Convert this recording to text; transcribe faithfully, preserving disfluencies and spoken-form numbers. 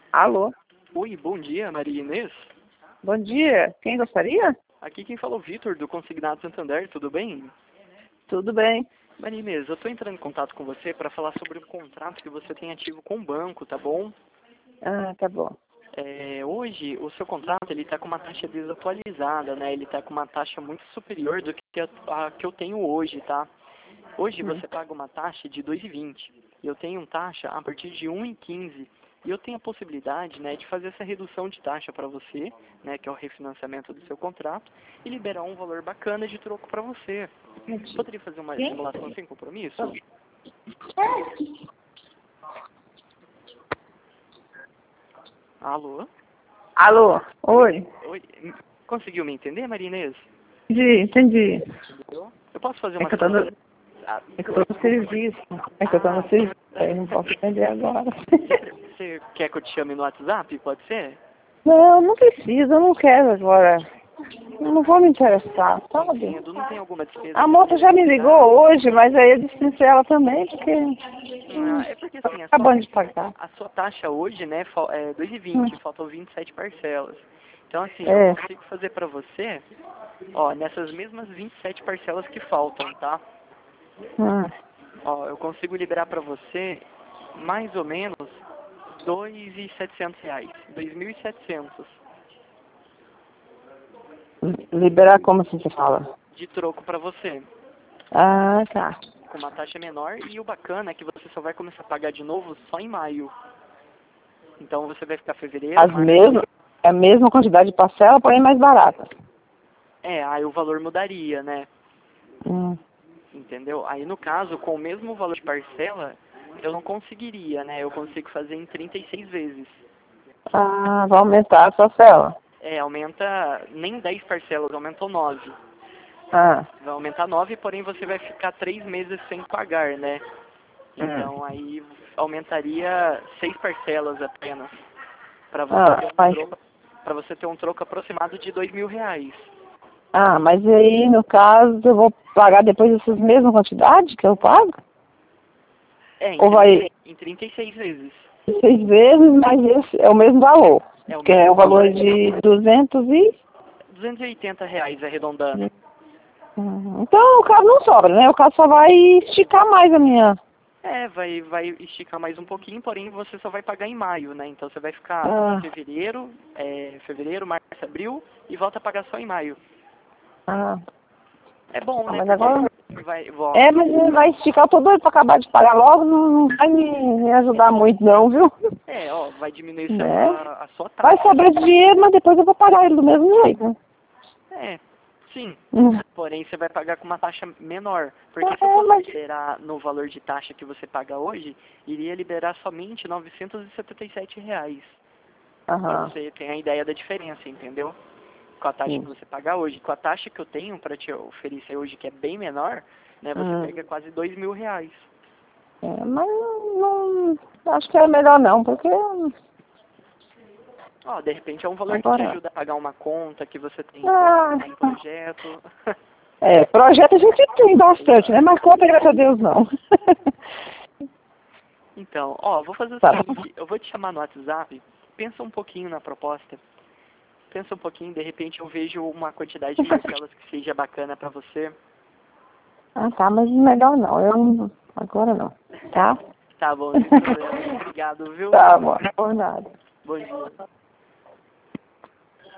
Alô? Oi, bom dia, Maria Inês. Bom dia. Quem gostaria? Aqui quem fala é o Vitor, do Consignado Santander, tudo bem? Tudo bem. Maria Inês, eu estou entrando em contato com você para falar sobre o contrato que você tem ativo com o banco, tá bom? Ah, tá bom. É, hoje, o seu contrato ele está com uma taxa desatualizada, né? Ele está com uma taxa muito superior do que a, a que eu tenho hoje, tá? Hoje você paga uma taxa de dois vírgula vinte e eu tenho uma taxa a partir de um vírgula quinze. E eu tenho a possibilidade, né, de fazer essa redução de taxa para você, né, que é o refinanciamento do seu contrato, e liberar um valor bacana de troco para você. Poderia fazer uma simulação sem compromisso? Alô? Alô? Oi? Oi? Conseguiu me entender, Maria Inês? Entendi, entendi. Entendeu? Eu posso fazer É uma que eu tô no, simulação? Ah, é que eu tô no serviço. É que eu tô no serviço. Eu não posso atender agora. você quer que eu te chame no WhatsApp? Pode ser? Não, não precisa, eu não quero agora. Eu não vou me interessar, sabe? Entendo. Não tem alguma despesa A que moça você já me precisar? ligou hoje, mas aí eu dispensei ela também, porque Ah, é porque assim, a sua, acabando de pagar. a sua taxa hoje, né, fal- é dois vírgula vinte, faltam vinte e sete parcelas. Então assim, eu É. consigo fazer pra você, ó, nessas mesmas vinte e sete parcelas que faltam, tá? Ah. Ó, eu consigo liberar pra você mais ou menos dois mil e setecentos reais, dois mil e setecentos Liberar como assim você fala? de troco pra você, Ah, tá. com uma taxa menor, e o bacana é que você só vai começar a pagar de novo só em maio. Então você vai ficar fevereiro, As março, mesmas, é a mesma quantidade de parcela, porém mais barata. é, aí o valor mudaria, né? Hum. Entendeu? Aí no caso, com o mesmo valor de parcela, eu não conseguiria, né? Eu consigo fazer em trinta e seis vezes. Ah, vai aumentar a parcela. É, aumenta nem dez parcelas, aumentou nove. Ah. Vai aumentar nove, porém você vai ficar três meses sem pagar, né? Hum. Então aí aumentaria seis parcelas apenas. Para você Ah, ter um mas, troco, para você ter um troco aproximado de dois mil reais. ah, mas aí, no caso, eu vou pagar depois dessas mesmas quantidades que eu pago? É, em, Ou vai trinta, em trinta e seis vezes. seis vezes, mas esse é o mesmo valor? É o Que é mesmo o valor valor. de duzentos e... duzentos e oitenta reais arredondando. Uhum. Então, o caso não sobra, né? O caso só vai esticar mais a minha... É, vai, vai esticar mais um pouquinho, porém você só vai pagar em maio, né? Então você vai ficar Ah, fevereiro, é, fevereiro, março, abril e volta a pagar só em maio. ah. É bom, Ah, né? mas Porque agora... vai, ó, É, mas ele vai esticar, eu tô doido pra acabar de pagar logo, não, não vai me, me ajudar muito não, viu? é, ó, vai diminuir seu, Né? a, a sua Vai taxa. sobrar dinheiro, mas depois eu vou pagar ele do mesmo jeito, né? É, sim. Hum. Porém você vai pagar com uma taxa menor. Porque se eu É, fosse mas... liberar no valor de taxa que você paga hoje, iria liberar somente novecentos e setenta e sete reais. Para Aham, você ter a ideia da diferença, entendeu? Com a taxa que sim. você pagar hoje. Com a taxa que eu tenho para te oferecer hoje, que é bem menor, né? Você Hum. pega quase dois mil reais. É, mas não... Acho que é melhor não, porque... Ó, de repente é um valor que te Agora... ajuda a pagar uma conta que você tem Ah, um projeto. é, projeto a gente tem bastante, né? Mas conta, graças a Deus, não. Então, ó, vou fazer o Tá bom. seguinte, eu vou te chamar no WhatsApp, pensa um pouquinho na proposta, pensa um pouquinho, de repente eu vejo uma quantidade de parcelas que seja bacana pra você. Ah, tá, mas melhor não. Eu não... Agora não, tá? Tá bom, sem problema. Obrigado, viu? Tá bom, por nada. Bom dia.